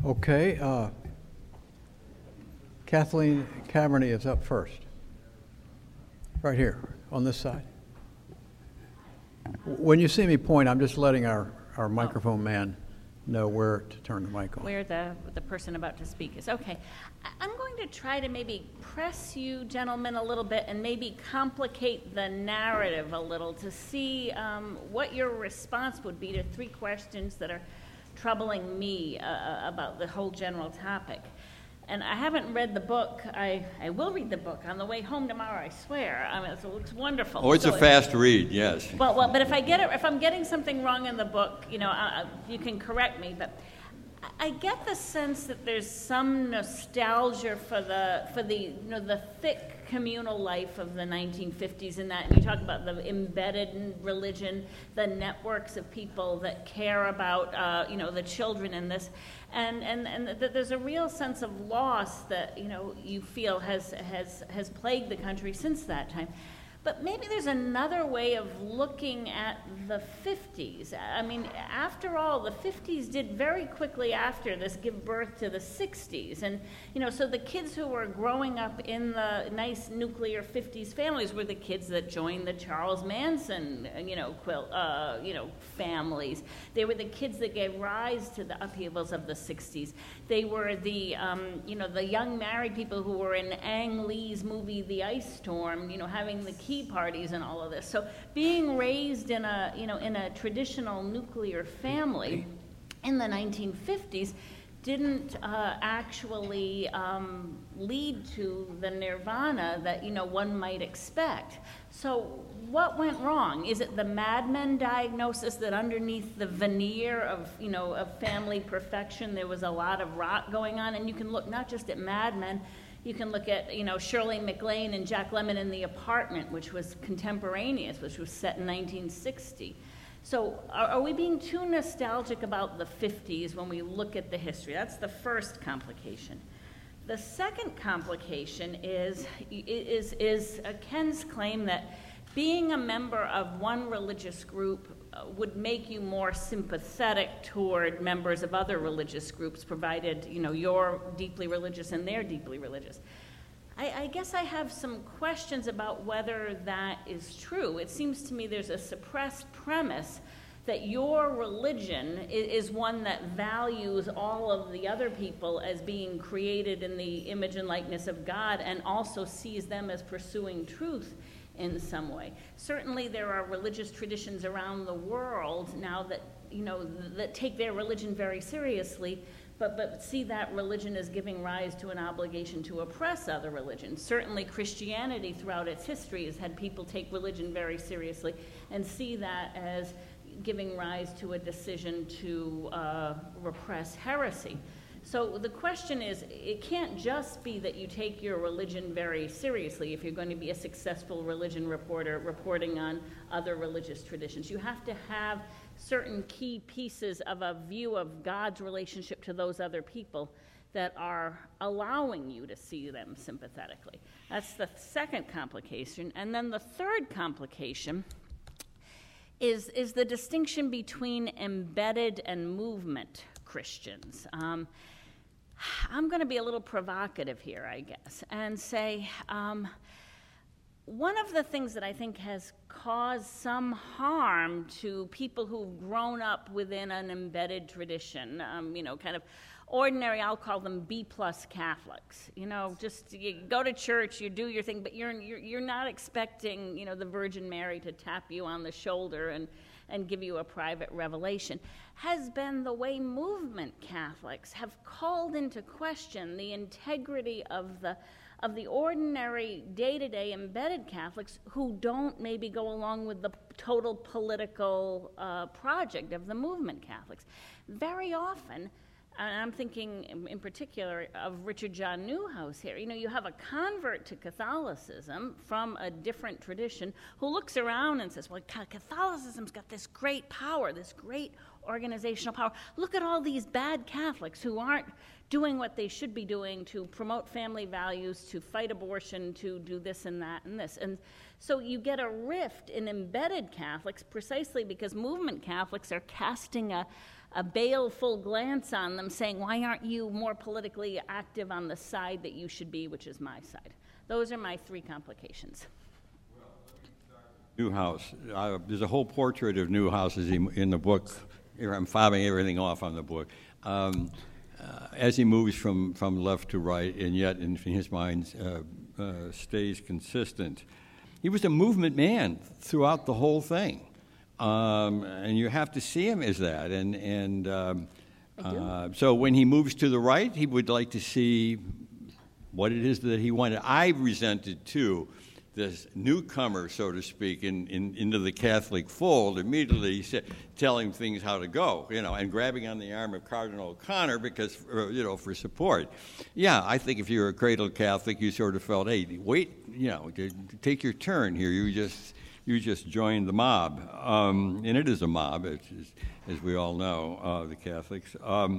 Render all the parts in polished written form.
Okay, Kathleen Cabernet is up first. Right here, on this side. When you see me point, I'm just letting our microphone man know where to turn the mic on. Where the person about to speak is. Okay. I'm going to try to maybe press you gentlemen a little bit and maybe complicate the narrative a little to see what your response would be to three questions that are troubling me about the whole general topic. And I haven't read the book. I will read the book on the way home tomorrow, I swear. I mean, it looks wonderful. Oh, it's a fast read, yes. Well, but if I'm getting something wrong in the book, you can correct me. But I get the sense that there's some nostalgia for the thick communal life of the 1950s and that. And you talk about the embedded religion, the networks of people that care about the children in this. And that there's a real sense of loss that you feel has plagued the country since that time. But maybe there's another way of looking at the 50s. I mean, after all, the 50s did very quickly after this give birth to the 60s. And, so the kids who were growing up in the nice nuclear 50s families were the kids that joined the Charles Manson, families. They were the kids that gave rise to the upheavals of the 60s. They were the young married people who were in Ang Lee's movie The Ice Storm, having the key parties and all of this. So being raised in a traditional nuclear family in the 1950s didn't actually lead to the nirvana that one might expect. So what went wrong? Is it the Mad Men diagnosis that underneath the veneer of of family perfection there was a lot of rot going on? And you can look not just at Mad Men. You can look at, Shirley MacLaine and Jack Lemmon in The Apartment, which was contemporaneous, which was set in 1960. So are we being too nostalgic about the 50s when we look at the history? That's the first complication. The second complication is Ken's claim that being a member of one religious group would make you more sympathetic toward members of other religious groups, provided you're deeply religious and they're deeply religious. I guess I have some questions about whether that is true. It seems to me there's a suppressed premise that your religion is one that values all of the other people as being created in the image and likeness of God and also sees them as pursuing truth in some way. Certainly there are religious traditions around the world now that that take their religion very seriously, but see that religion as giving rise to an obligation to oppress other religions. Certainly Christianity throughout its history has had people take religion very seriously and see that as giving rise to a decision to repress heresy. So the question is, it can't just be that you take your religion very seriously if you're going to be a successful religion reporter reporting on other religious traditions. You have to have certain key pieces of a view of God's relationship to those other people that are allowing you to see them sympathetically. That's the second complication. And then the third complication is the distinction between embedded and movement Christians. I'm going to be a little provocative here, I guess, and say one of the things that I think has caused some harm to people who've grown up within an embedded tradition, kind of ordinary, I'll call them B-plus Catholics. Just you go to church, you do your thing, but you're not expecting, the Virgin Mary to tap you on the shoulder and give you a private revelation, has been the way movement Catholics have called into question the integrity of the ordinary day-to-day embedded Catholics who don't maybe go along with the total political project of the movement Catholics. Very often, and I'm thinking in particular of Richard John Newhouse here. You have a convert to Catholicism from a different tradition who looks around and says, well, Catholicism's got this great power, this great organizational power. Look at all these bad Catholics who aren't doing what they should be doing to promote family values, to fight abortion, to do this and that and this. And so you get a rift in embedded Catholics precisely because movement Catholics are casting a baleful glance on them, saying, why aren't you more politically active on the side that you should be, which is my side? Those are my 3 complications. Newhouse. There's a whole portrait of Newhouse in the book. Here I'm fobbing everything off on the book. As he moves from left to right, and yet in his mind stays consistent. He was a movement man throughout the whole thing, and you have to see him as that. So when he moves to the right, he would like to see what it is that he wanted. I resented too this newcomer, so to speak, into the Catholic fold, immediately telling things how to go, and grabbing on the arm of Cardinal O'Connor because, for support. Yeah, I think if you're a cradle Catholic, you sort of felt, hey, wait, take your turn here. You just joined the mob, and it is a mob, as we all know, the Catholics.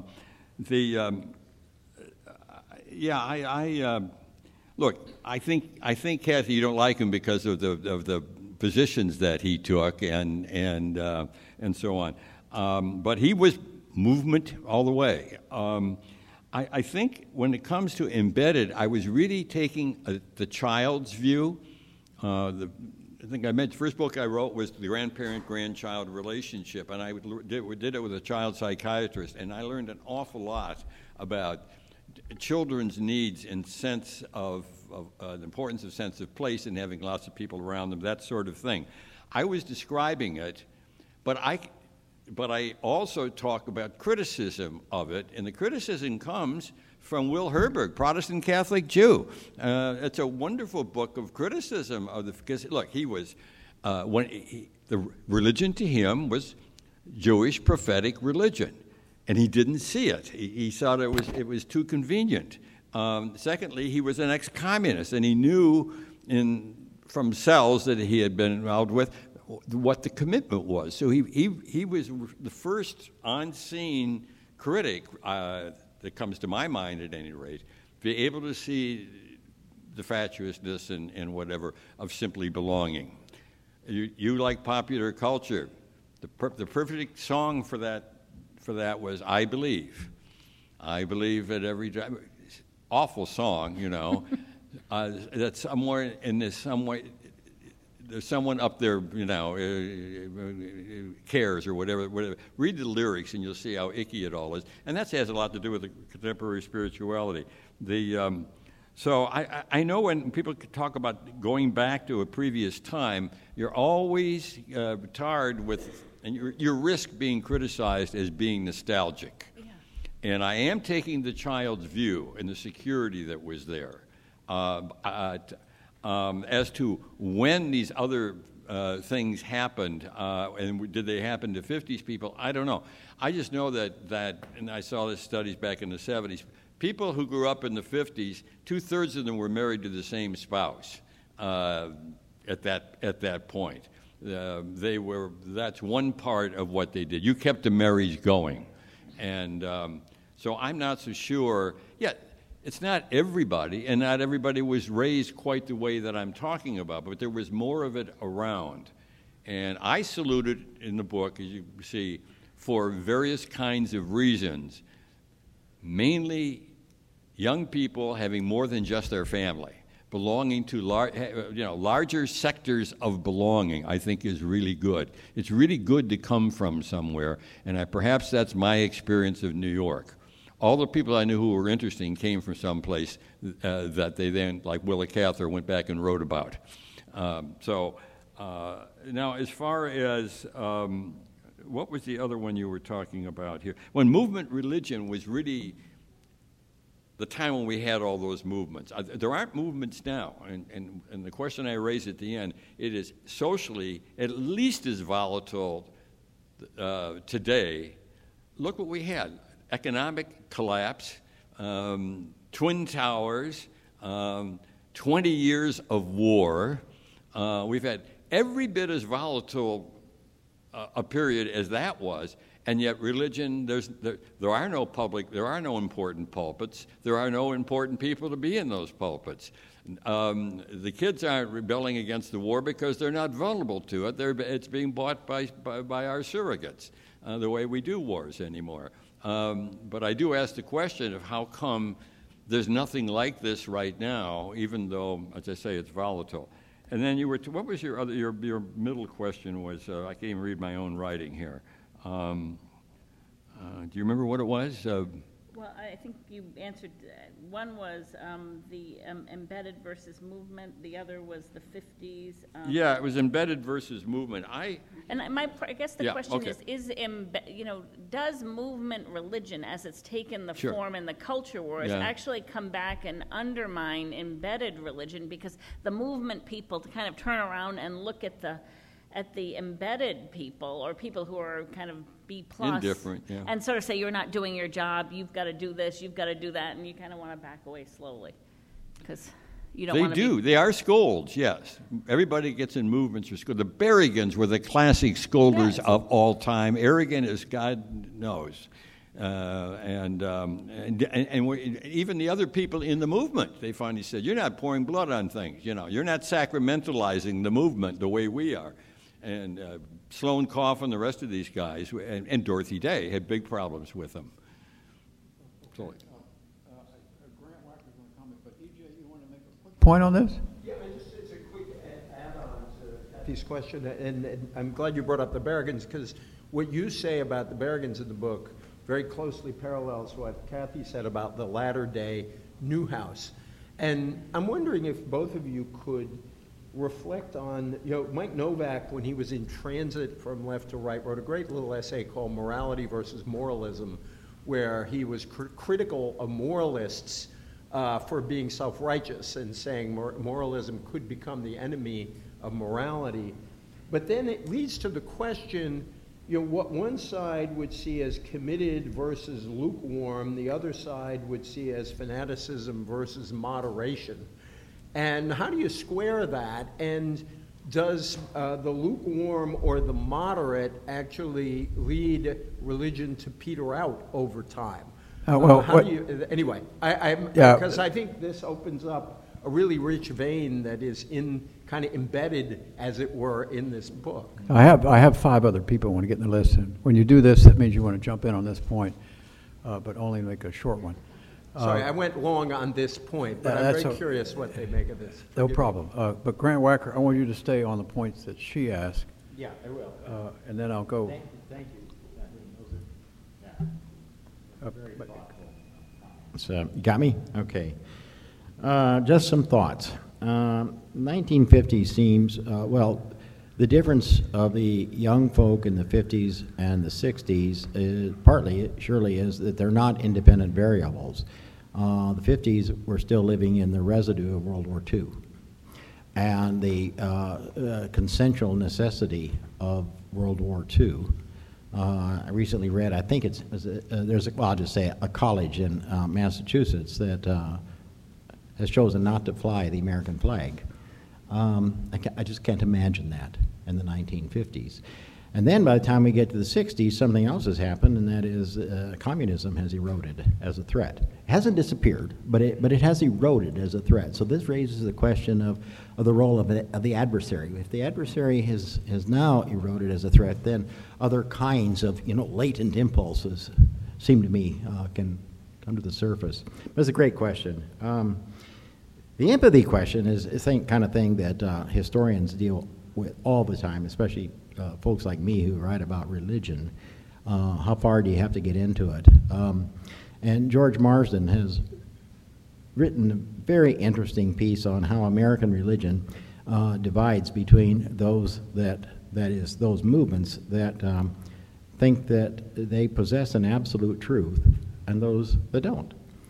Look, I think Kathy, you don't like him because of the positions that he took and so on. But he was movement all the way. I think when it comes to embedded, I was really taking the child's view. I think the first book I wrote was the grandparent-grandchild relationship, and I did it with a child psychiatrist, and I learned an awful lot about children's needs and sense of the importance of sense of place and having lots of people around them, that sort of thing. I was describing it, but I also talk about criticism of it, and the criticism comes from Will Herberg, Protestant Catholic Jew. It's a wonderful book of criticism of because look, he was the religion to him was Jewish prophetic religion. And he didn't see it. He thought it was too convenient. Secondly, he was an ex-communist, and he knew from cells that he had been involved with what the commitment was. So he was the first on-scene critic that comes to my mind, at any rate, be able to see the fatuousness and whatever of simply belonging. You like popular culture. The perfect song for that was "I Believe." I believe at every time. Awful song, that somewhere in this some way there's someone up there, cares or whatever. Read the lyrics and you'll see how icky it all is, and that has a lot to do with the contemporary spirituality. So I know when people talk about going back to a previous time, you're always tarred with. And you risk being criticized as being nostalgic. Yeah. And I am taking the child's view and the security that was there. As to when these other things happened, and did they happen to 50s people, I don't know. I just know that, and I saw this studies back in the 70s, people who grew up in the 50s, 2/3 of them were married to the same spouse at that point. That's one part of what they did. You kept the marriage going. And so I'm not so sure. Yeah, it's not everybody, and not everybody was raised quite the way that I'm talking about, but there was more of it around. And I saluted in the book, as you see, for various kinds of reasons, mainly young people having more than just their family. Belonging to larger sectors of belonging, I think, is really good. It's really good to come from somewhere, and perhaps that's my experience of New York. All the people I knew who were interesting came from someplace that they then, like Willa Cather, went back and wrote about. Now, as far as what was the other one you were talking about here? When movement religion was really the time when we had all those movements. There aren't movements now, and the question I raised at the end, it is socially at least as volatile today. Look what we had. Economic collapse, Twin Towers, 20 years of war. We've had every bit as volatile a period as that was. And yet religion, there are no important pulpits. There are no important people to be in those pulpits. The kids aren't rebelling against the war because they're not vulnerable to it. It's being bought by our surrogates. the way we do wars anymore. But I do ask the question of how come there's nothing like this right now, even though, as I say, it's volatile. And then you were, what was your other, your middle question was, I can't even read my own writing here. Do you remember what it was? Well, I think you answered, one was the embedded versus movement, the other was the 50s. Yeah, it was embedded versus movement. I guess the question is, does movement religion, as it's taken the form in the culture wars, actually come back and undermine embedded religion? Because the movement people to kind of turn around and look at the embedded people, or people who are kind of B+, indifferent, and sort of say, you're not doing your job, you've got to do this, you've got to do that, and you kind of want to back away slowly, because you don't want to They do. They are scolds, yes. Everybody gets in movements or scolds. The Berrigans were the classic scolders of all time, arrogant as God knows. And even the other people in the movement, they finally said, you're not pouring blood on things, you're not sacramentalizing the movement the way we are. And Sloan Coffin, the rest of these guys, and Dorothy Day had big problems with them. Grant Wacker's going to comment, but EJ, you want to make a quick point on this? Yeah, it's a quick add-on to Kathy's question, and I'm glad you brought up the Berrigans, because what you say about the Berrigans in the book very closely parallels what Kathy said about the latter-day Newhouse. And I'm wondering if both of you could reflect on, Mike Novak, when he was in transit from left to right, wrote a great little essay called Morality versus Moralism, where he was critical of moralists for being self-righteous and saying moralism could become the enemy of morality. But then it leads to the question, what one side would see as committed versus lukewarm, the other side would see as fanaticism versus moderation. And how do you square that? And does the lukewarm or the moderate actually lead religion to peter out over time? Anyway, because I think this opens up a really rich vein that is kind of embedded, as it were, in this book. I have 5 other people who want to get in the list. And when you do this, that means you want to jump in on this point, but only make a short one. Sorry, I went long on this point, but I'm very curious what they make of this. No problem. But Grant Wacker, I want you to stay on the points that she asked. Yeah, I will. And then I'll go. Thank you. Very thoughtful. So, you got me? Okay. Just some thoughts. 1950 seems, the difference of the young folk in the 50s and the 60s is partly, surely, is that they're not independent variables. The 50s were still living in the residue of World War II. And the consensual necessity of World War II. I recently read, I think I'll just say a college in Massachusetts that has chosen not to fly the American flag. I just can't imagine that in the 1950s. And then by the time we get to the 60s, something else has happened, and that is communism has eroded as a threat. It hasn't disappeared, but it has eroded as a threat. So this raises the question of the role of the adversary. If the adversary has now eroded as a threat, then other kinds of latent impulses seem to me can come to the surface. But it's a great question. The empathy question is the kind of thing that historians deal with all the time, especially folks like me who write about religion. How far do you have to get into it? And George Marsden has written a very interesting piece on how American religion divides between those those movements that think that they possess an absolute truth and those that don't.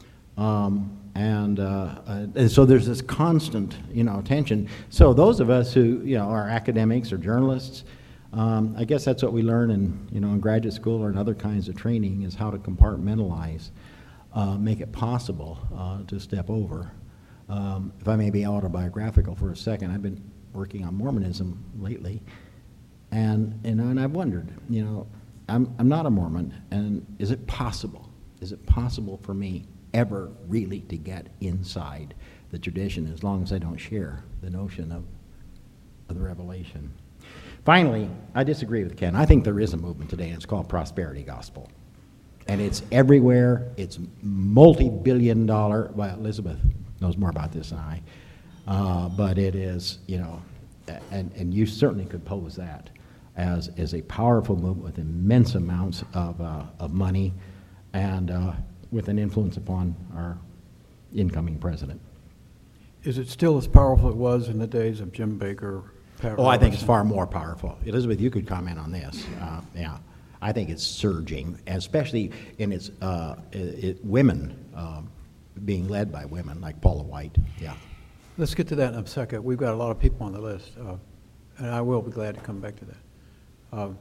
And so there's this constant, tension. So those of us who, are academics or journalists, I guess that's what we learn in graduate school or in other kinds of training, is how to compartmentalize, make it possible to step over. If I may be autobiographical for a second, I've been working on Mormonism lately, and I've wondered, I'm not a Mormon, and is it possible for me ever really to get inside the tradition, as long as I don't share the notion of the revelation? Finally, I disagree with Ken. I think there is a movement today, and it's called prosperity gospel. And it's everywhere. It's multi-billion dollar. Well, Elizabeth knows more about this than I. But it is, you know, and you certainly could pose that as a powerful movement with immense amounts of money and with an influence upon our incoming president. Is it still as powerful as it was in the days of Jim Baker? Pat Oh, I think it's Robertson? far more powerful. Elizabeth, you could comment on this. Yeah, I think it's surging, especially in its women being led by women like Paula White. Yeah. Let's get to that in a second. We've got a lot of people on the list, and I will be glad to come back to that.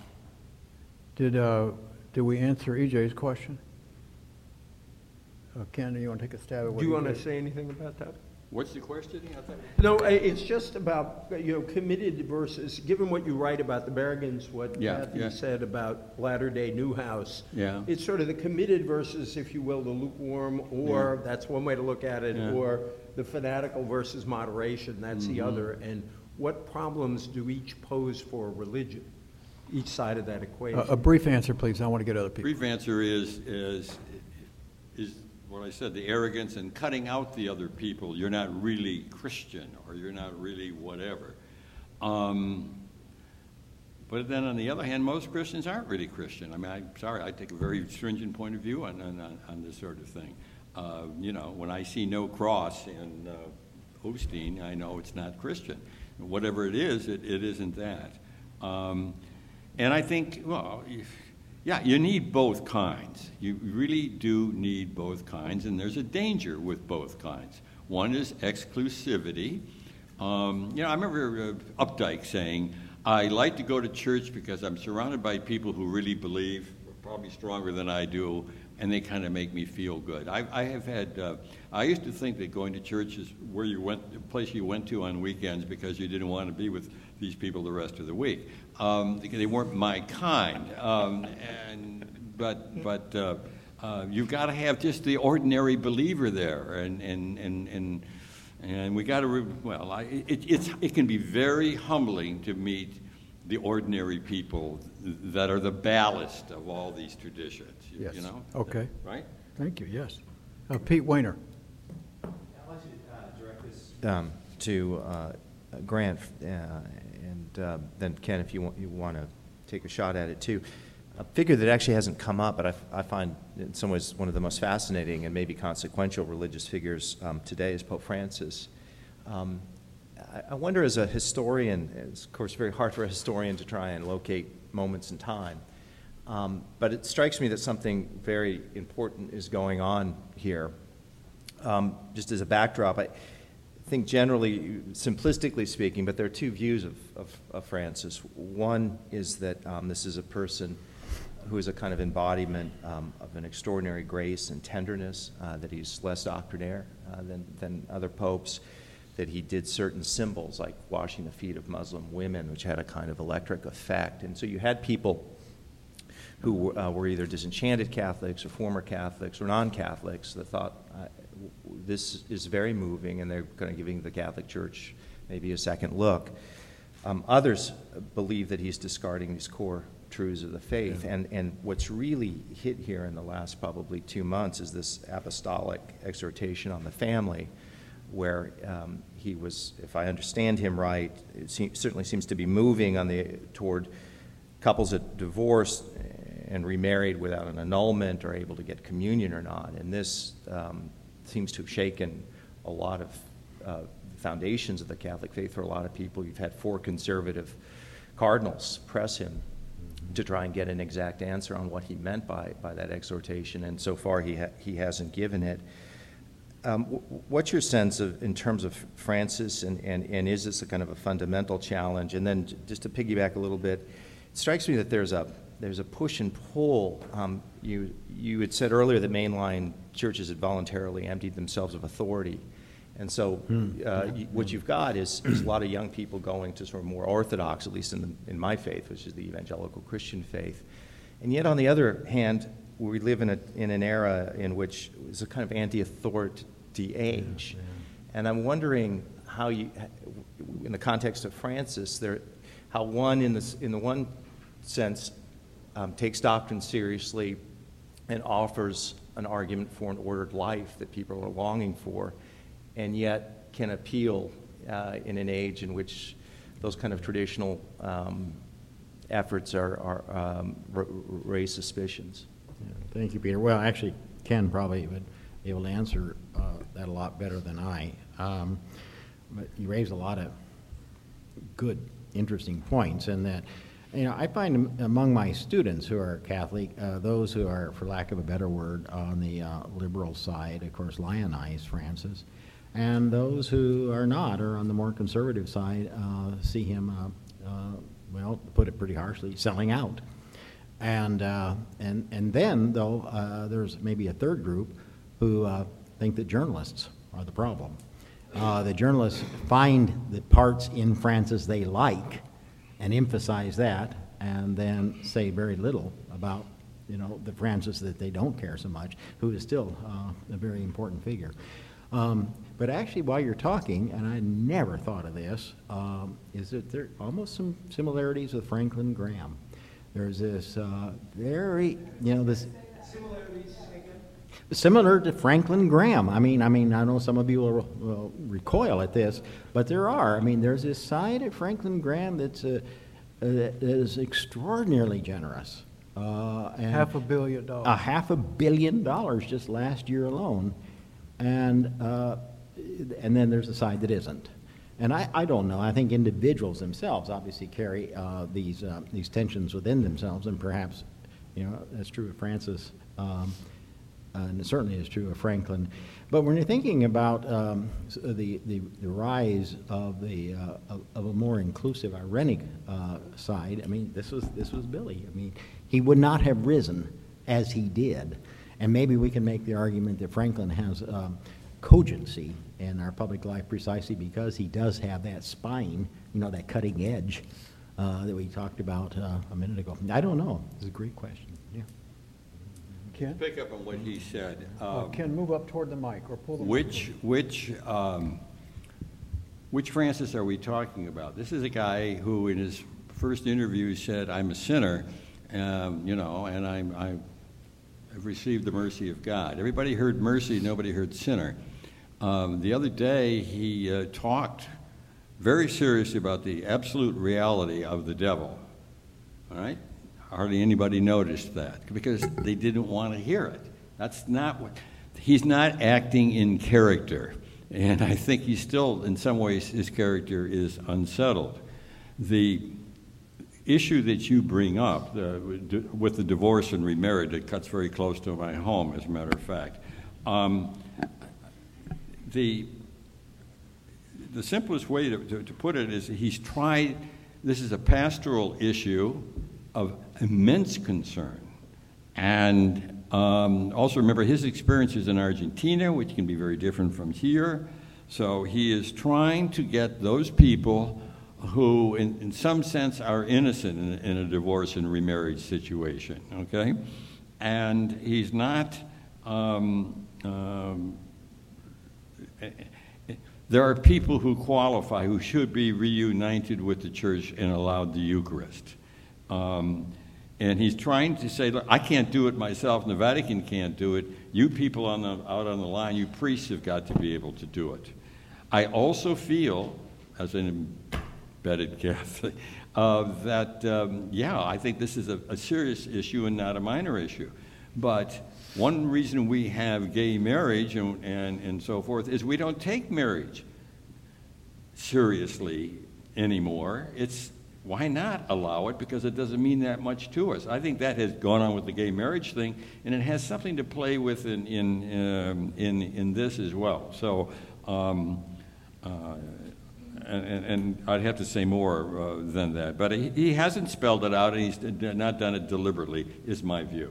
Did we answer EJ's question? Ken, do you want to take a stab at what Do you want to EJ say anything about that? What's the question? No, it's just about, committed versus, given what you write about the Berrigans, what Kathy said about Latter-day Newhouse. Yeah. It's sort of the committed versus, if you will, the lukewarm, or that's one way to look at it, or the fanatical versus moderation, that's the other. And what problems do each pose for religion, each side of that equation? A brief answer, please. I want to get other people. Brief answer is what I said, the arrogance and cutting out the other people. You're not really Christian, or you're not really whatever. But then on the other hand, most Christians aren't really Christian. I mean, I'm sorry, I take a very stringent point of view on this sort of thing. When I see no cross in Osteen, I know it's not Christian. Whatever it is, it isn't that. And I think, you need both kinds. You really do need both kinds, and there's a danger with both kinds. One is exclusivity. I remember Updike saying, I like to go to church because I'm surrounded by people who really believe, probably stronger than I do, and they kind of make me feel good. I used to think that going to church is where you went, the place you went to on weekends because you didn't want to be with these people the rest of the week. They weren't my kind. But you've got to have just the ordinary believer there, and we got to. It can be very humbling to meet the ordinary people that are the ballast of all these traditions. Yes. You know. Okay. Right. Thank you. Yes. Pete Weiner. I'd like to direct this to Grant, and then Ken, if you want to take a shot at it too. A figure that actually hasn't come up, but I find in some ways one of the most fascinating and maybe consequential religious figures today is Pope Francis. I wonder, as a historian, it's of course very hard for a historian to try and locate moments in time, but it strikes me that something very important is going on here. Just as a backdrop, I think generally, simplistically speaking, but there are two views of Francis. One is that this is a person who is a kind of embodiment of an extraordinary grace and tenderness, that he's less doctrinaire than other popes, that he did certain symbols like washing the feet of Muslim women, which had a kind of electric effect. And so you had people who were either disenchanted Catholics or former Catholics or non-Catholics that thought this is very moving, and they're kind of giving the Catholic Church maybe a second look. Others believe that he's discarding these core truths of the faith, and what's really hit here in the last probably 2 months is this apostolic exhortation on the family, where he was, if I understand him right, it certainly seems to be moving toward couples that divorced and remarried without an annulment are able to get communion or not, and this seems to have shaken a lot of foundations of the Catholic faith for a lot of people. You've had 4 conservative cardinals press him to try and get an exact answer on what he meant by that exhortation, and so far he hasn't given it. What's your sense in terms of Francis, and is this a kind of a fundamental challenge? And then just to piggyback a little bit, it strikes me that there's a push and pull. You had said earlier that mainline churches had voluntarily emptied themselves of authority. And so what you've got is a lot of young people going to sort of more orthodox, at least in my faith, which is the evangelical Christian faith. And yet, on the other hand, we live in an era in which it's a kind of anti-authority age. Yeah. And I'm wondering how you, in the context of Francis, how one, in the one sense, takes doctrine seriously and offers an argument for an ordered life that people are longing for, and yet can appeal in an age in which those kind of traditional efforts raise suspicions. Yeah, thank you, Peter. Well, actually, Ken probably would be able to answer that a lot better than I. But you raised a lot of good, interesting points, and that, I find among my students who are Catholic, those who are, for lack of a better word, on the liberal side, of course, lionize Francis, and those who are not, or on the more conservative side, see him, well, to put it pretty harshly, selling out. And then, though, there's maybe a third group who think that journalists are the problem. The journalists find the parts in Francis they like and emphasize that, and then say very little about, the Francis that they don't care so much, who is still a very important figure. But actually, while you're talking, and I never thought of this, is that there are almost some similarities with Franklin Graham. There's this this similar to Franklin Graham. I mean, I know some of you will recoil at this, but there are. There's this side of Franklin Graham that is extraordinarily generous. And $500 million. $500 million just last year alone, and then there's a side that isn't. And I don't know. I think individuals themselves obviously carry these tensions within themselves, and perhaps, that's true of Francis, and it certainly is true of Franklin. But when you're thinking about the rise of a more inclusive, irenic side, this was Billy. He would not have risen as he did, and maybe we can make the argument that Franklin has cogency in our public life precisely because he does have that spine, that cutting edge that we talked about a minute ago. I don't know. It's a great question. Yeah. Ken? Pick up on what he said. Ken, move up toward the mic or pull the Which Francis are we talking about? This is a guy who, in his first interview, said, "I'm a sinner, and I've received the mercy of God." Everybody heard mercy, nobody heard sinner. The other day, he talked very seriously about the absolute reality of the devil. All right? Hardly anybody noticed that because they didn't want to hear it. That's not what he's not acting in character, and I think he's still, in some ways, his character is unsettled. The issue that you bring up with the divorce and remarriage, it cuts very close to my home, as a matter of fact. The simplest way to put it is he's tried. This is a pastoral issue of immense concern. And also remember his experiences in Argentina, which can be very different from here. So he is trying to get those people who, in some sense, are innocent in a divorce and remarriage situation, okay? And he's not... there are people who qualify, who should be reunited with the church and allowed the Eucharist. And he's trying to say, look, I can't do it myself, and the Vatican can't do it. You people out on the line, you priests have got to be able to do it. I also feel, as an embedded Catholic, I think this is a serious issue and not a minor issue. But one reason we have gay marriage and so forth is we don't take marriage seriously anymore. Why not allow it? Because it doesn't mean that much to us. I think that has gone on with the gay marriage thing, and it has something to play with in this as well. So, and I'd have to say more than that. But he hasn't spelled it out, and he's not done it deliberately, is my view.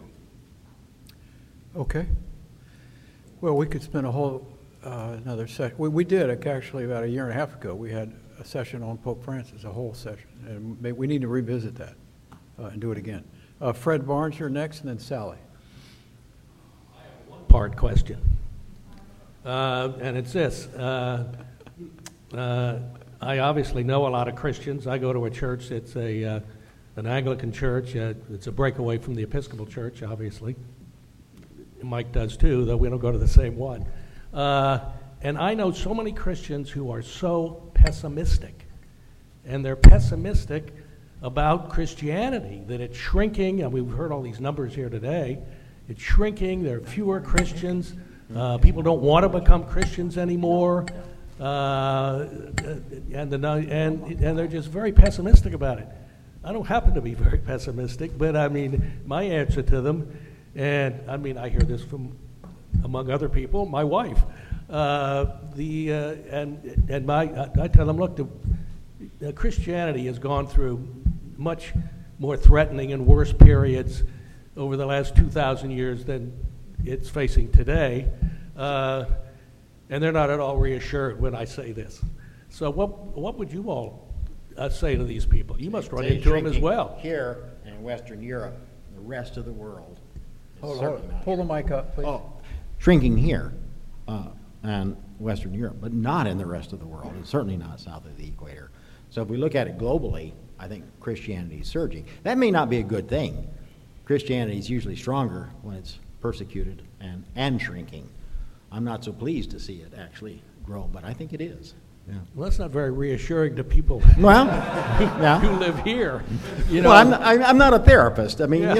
Okay. Well, we could spend a whole another session. We did actually about a year and a half ago. We had a session on Pope Francis, a whole session, and we need to revisit that and do it again. Fred Barnes, you're next, and then Sally. I have a one-part question, and it's this. I obviously know a lot of Christians. I go to a church. It's an Anglican church. It's a breakaway from the Episcopal Church, obviously. Mike does too, though we don't go to the same one. And I know so many Christians who are so pessimistic. And they're pessimistic about Christianity, that it's shrinking. And we've heard all these numbers here today. It's shrinking. There are fewer Christians. People don't want to become Christians anymore. And they're just very pessimistic about it. I don't happen to be very pessimistic, but I mean, my answer to them, and I mean, I hear this from, among other people, my wife. I tell them, look, Christianity has gone through much more threatening and worse periods over the last 2,000 years than it's facing today. And they're not at all reassured when I say this. So what would you all say to these people? You must run into them as well. Here in Western Europe, the rest of the world. Pull the mic up, please. Shrinking here in Western Europe, but not in the rest of the world, and certainly not south of the equator. So if we look at it globally, I think Christianity is surging. That may not be a good thing. Christianity is usually stronger when it's persecuted and shrinking. I'm not so pleased to see it actually grow, but I think it is. Yeah. Well, that's not very reassuring to people well, yeah. who live here. You know, well, I'm not a therapist. I mean,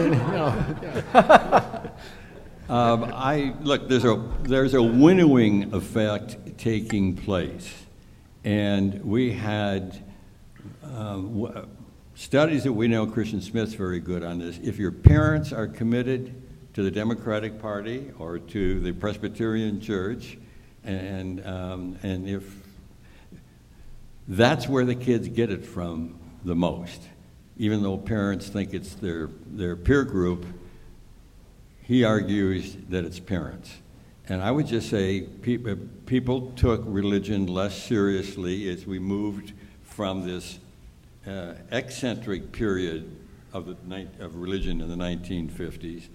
Look, there's a winnowing effect taking place, and we had studies that we know. Christian Smith's very good on this. If your parents are committed to the Democratic Party or to the Presbyterian Church, and if that's where the kids get it from the most, even though parents think it's their peer group, he argues that it's parents. And I would just say people took religion less seriously as we moved from this eccentric period of religion in the 1950s.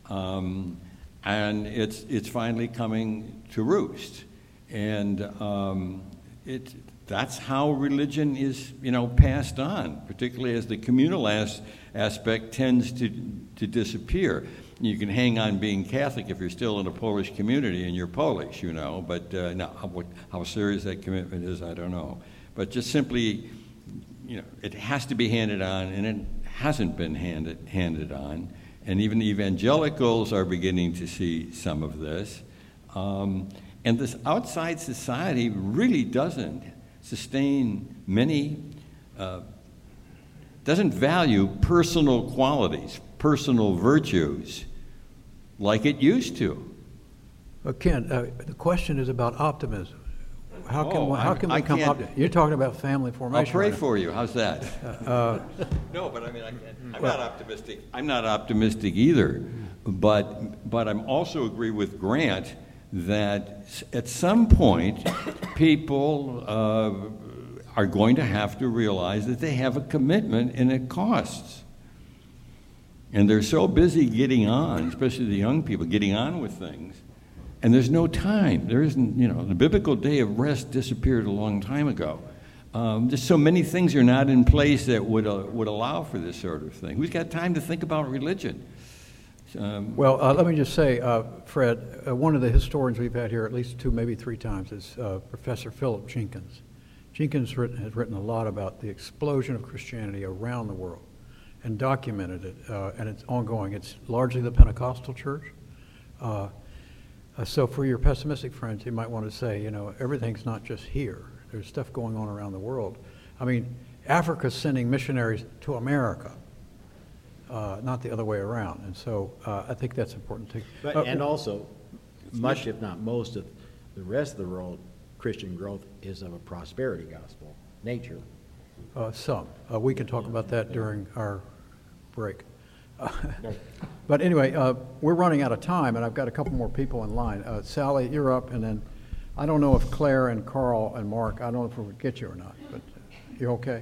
And it's finally coming to roost, and that's how religion is, passed on, particularly as the communal aspect tends to disappear. You can hang on being Catholic if you're still in a Polish community and you're Polish, but now how serious that commitment is, I don't know. But just simply, it has to be handed on, and it hasn't been handed on. And even the evangelicals are beginning to see some of this. And this outside society really doesn't sustain doesn't value personal qualities, personal virtues, like it used to. Ken, the question is about optimism. How can we come up? You're talking about family formation. I'll pray right for you. How's that? No, but I mean, I'm not optimistic. I'm not optimistic either. But I'm also agree with Grant that at some point, people are going to have to realize that they have a commitment and it costs. And they're so busy getting on, especially the young people, getting on with things. And there's no time. There isn't, the biblical day of rest disappeared a long time ago. Just so many things are not in place that would allow for this sort of thing. Who's got time to think about religion? Let me just say, Fred, one of the historians we've had here at least 2, maybe 3 times is Professor Philip Jenkins. Jenkins has written a lot about the explosion of Christianity around the world and documented it, and it's ongoing. It's largely the Pentecostal church. So for your pessimistic friends, you might want to say, everything's not just here. There's stuff going on around the world. I mean, Africa's sending missionaries to America, not the other way around. And so I think that's important too. And also, much if not most of the rest of the world, Christian growth is of a prosperity gospel nature. Some. We can talk about that during our break. But anyway, we're running out of time, and I've got a couple more people in line. Sally, you're up, and then I don't know if Claire and Carl and Mark, I don't know if we'll get you or not, but you okay?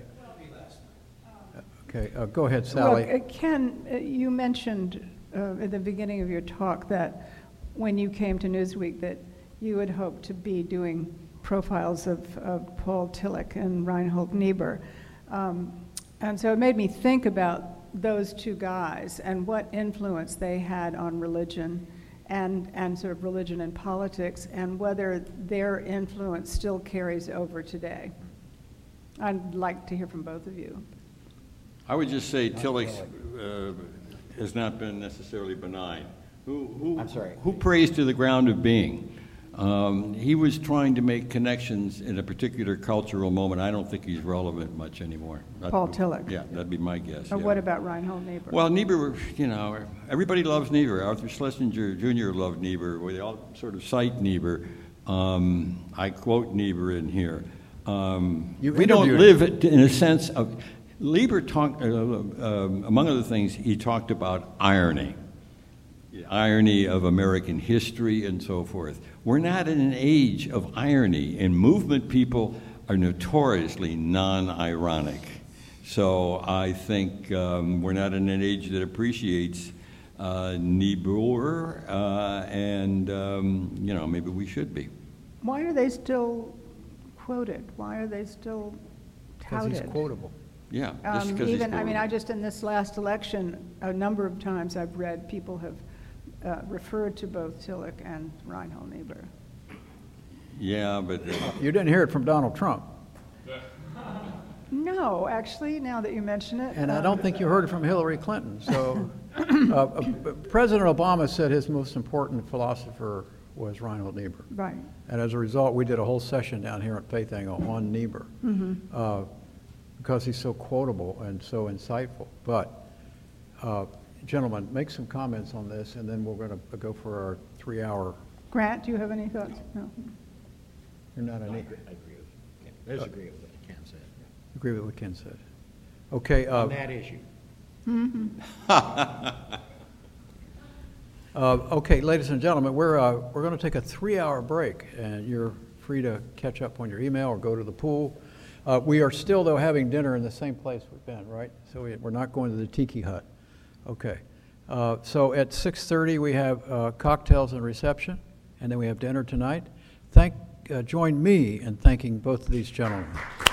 Okay, go ahead, Sally. Well, Ken, you mentioned at the beginning of your talk that when you came to Newsweek that you had hoped to be doing profiles of Paul Tillich and Reinhold Niebuhr. And so it made me think about those two guys and what influence they had on religion and sort of religion and politics, and whether their influence still carries over today. I'd like to hear from both of you. I would just say Tillich has not been necessarily benign. I'm sorry. Who prays to the ground of being? He was trying to make connections in a particular cultural moment. I don't think he's relevant much anymore. Paul Tillich. Yeah, that'd be my guess. Or yeah. what about Reinhold Niebuhr? Well, Niebuhr, you know, everybody loves Niebuhr. Arthur Schlesinger Jr. loved Niebuhr. They all sort of cite Niebuhr. I quote Niebuhr in here. We don't live in a sense of... Niebuhr talked, among other things, he talked about irony. The irony of American history and so forth. We're not in an age of irony, and movement people are notoriously non-ironic. So I think we're not in an age that appreciates Niebuhr, and you know, maybe we should be. Why are they still quoted? Why are they still touted? Because he's quotable. Yeah, just because he's Even, I mean, quotable. I just, in this last election, a number of times I've read people have referred to both Tillich and Reinhold Niebuhr. Yeah, but You didn't hear it from Donald Trump, No, actually, now that you mention it. and I don't think you heard it from Hillary Clinton. So President Obama said his most important philosopher was Reinhold Niebuhr. Right. And as a result, we did a whole session down here at Faith Angle on Niebuhr, because he's so quotable and so insightful. But, gentlemen, make some comments on this, and then we're going to go for our 3-hour. Grant, do you have any thoughts? No. You're not an I agree with Ken. I disagree with what Ken said. agree with what Ken said. Okay. On that issue. Okay, ladies and gentlemen, we're going to take a 3-hour break, and you're free to catch up on your email or go to the pool. We are still, though, having dinner in the same place we've been, right? So we're not going to the Tiki Hut. Okay. So at 6:30 we have cocktails and reception, and then we have dinner tonight. Join me in thanking both of these gentlemen.